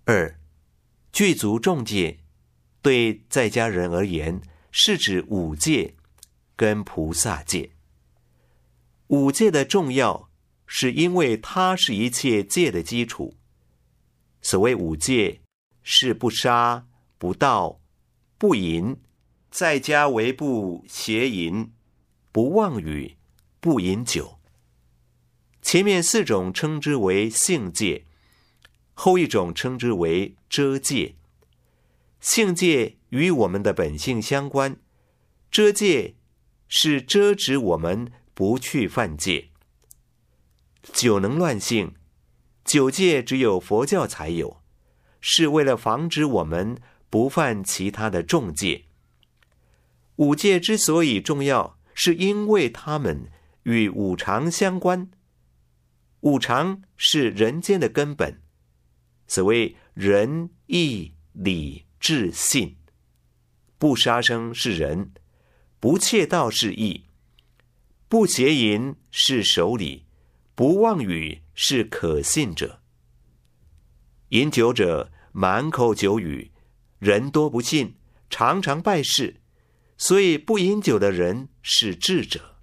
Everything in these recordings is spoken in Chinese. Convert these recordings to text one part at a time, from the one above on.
二、具足众戒对在家人而言，是指五戒跟菩萨戒。五戒的重要，是因为它是一切戒的基础。所谓五戒，是不杀、不盗、不淫，在家为不邪淫、不妄语、不饮酒。前面四种称之为性戒，后一种称之为遮戒。性戒与我们的本性相关，遮戒是遮止我们不去犯戒。酒能乱性，酒戒只有佛教才有，是为了防止我们不犯其他的重戒。五戒之所以重要，是因为它们与五常相关。五常是人间的根本，所谓仁、义、礼、智、信。不杀生是仁，不窃盗是义，不邪淫是守礼，不妄语是可信者。饮酒者满口酒语，人多不信，常常败事，所以不饮酒的人是智者。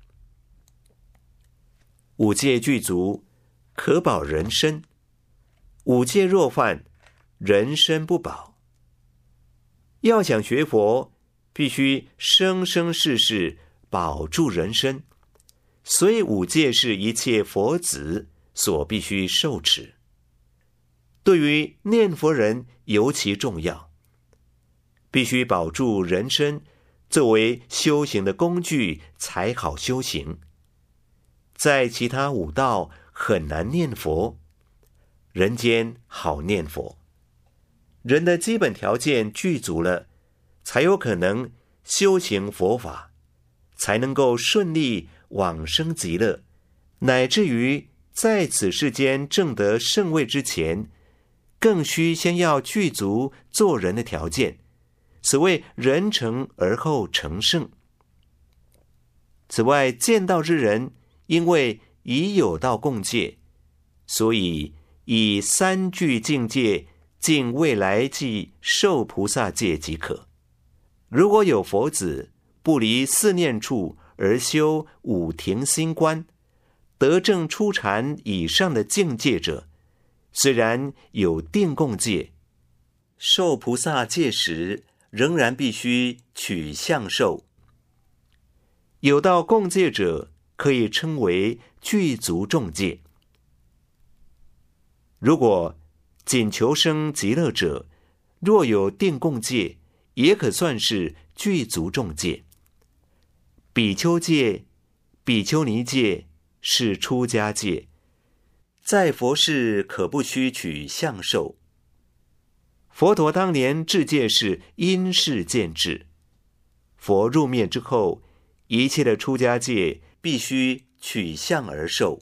五戒具足，可保人身；五戒若犯，人身不保。要想学佛，必须生生世世保住人身，所以五戒是一切佛子所必须受持。对于念佛人尤其重要，必须保住人身，作为修行的工具才好修行。在其他五道很难念佛，人间好念佛。人的基本条件具足了，才有可能修行佛法，才能够顺利往生极乐，乃至于在此世间证得圣位之前，更需先要具足做人的条件，所谓人成而后成圣。此外，见道之人因为已有道共戒，所以以三具境界尽未来际受菩萨戒即可。如果有佛子不离四念处而修五停心观，得证初禅以上的境界者，虽然有定共戒，受菩萨戒时仍然必须取相受。有道共戒者可以称为具足众戒。如果仅求生极乐者，若有定共戒，也可算是具足众戒。比丘戒、比丘尼戒是出家戒，在佛世可不须取相受。佛陀当年制戒是因事见制，佛入灭之后，一切的出家戒必须取相而受。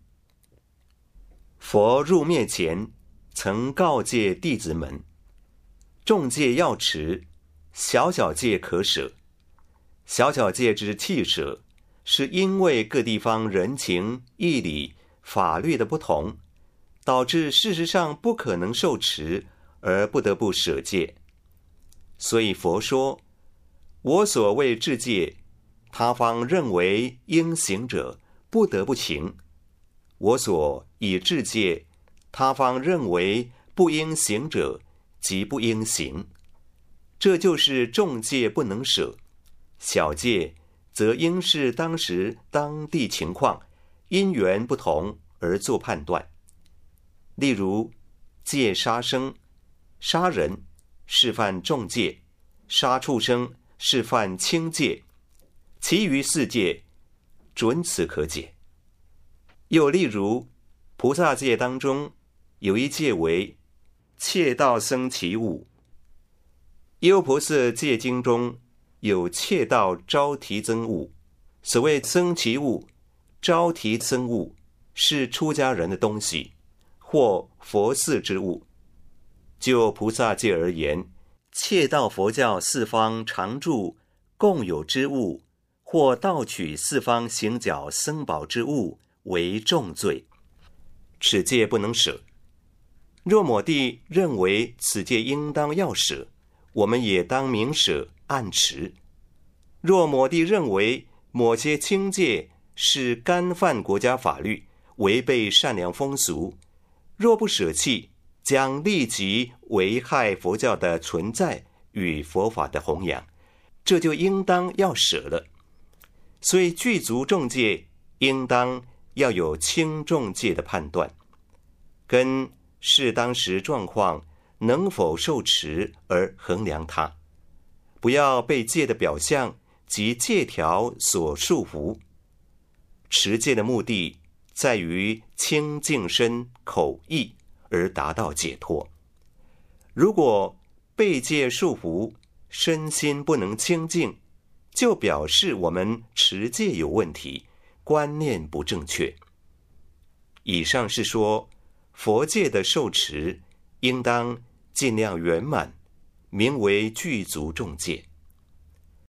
佛入灭前曾告诫弟子们，众戒要持，小小戒可舍。小小戒之弃舍，是因为各地方人情、义理、法律的不同，导致事实上不可能受持，而不得不舍戒。所以佛说，我所谓制戒，他方认为应行者，不得不行；我所以制戒，他方认为不应行者，即不应行。这就是众戒不能舍，小戒则应视当时当地情况，因缘不同而做判断。例如戒杀生，杀人是犯重戒，杀畜生是犯轻戒，其余四戒准此可解。又例如菩萨戒当中有一戒为窃盗僧其物。优婆塞戒经中有窃盗招提僧物，所谓僧其物、招提僧物是出家人的东西，或佛寺之物。就菩萨戒而言，窃盗佛教四方常住共有之物，或盗取四方行脚僧宝之物为重罪，此戒不能舍。 若某地认为此戒应当要舍，我们也当明舍按持。若某地认为某些轻戒是干犯国家法律，违背善良风俗，若不舍弃，将立即危害佛教的存在与佛法的弘扬，这就应当要舍了。所以具足重戒应当要有轻重戒的判断，跟视当时状况能否受持而衡量它，不要被戒的表象及戒条所束缚。持戒的目的在于清净身口意而达到解脱。如果被戒束缚，身心不能清净，就表示我们持戒有问题，观念不正确。以上是说佛戒的受持应当尽量圆满，名为具足重戒。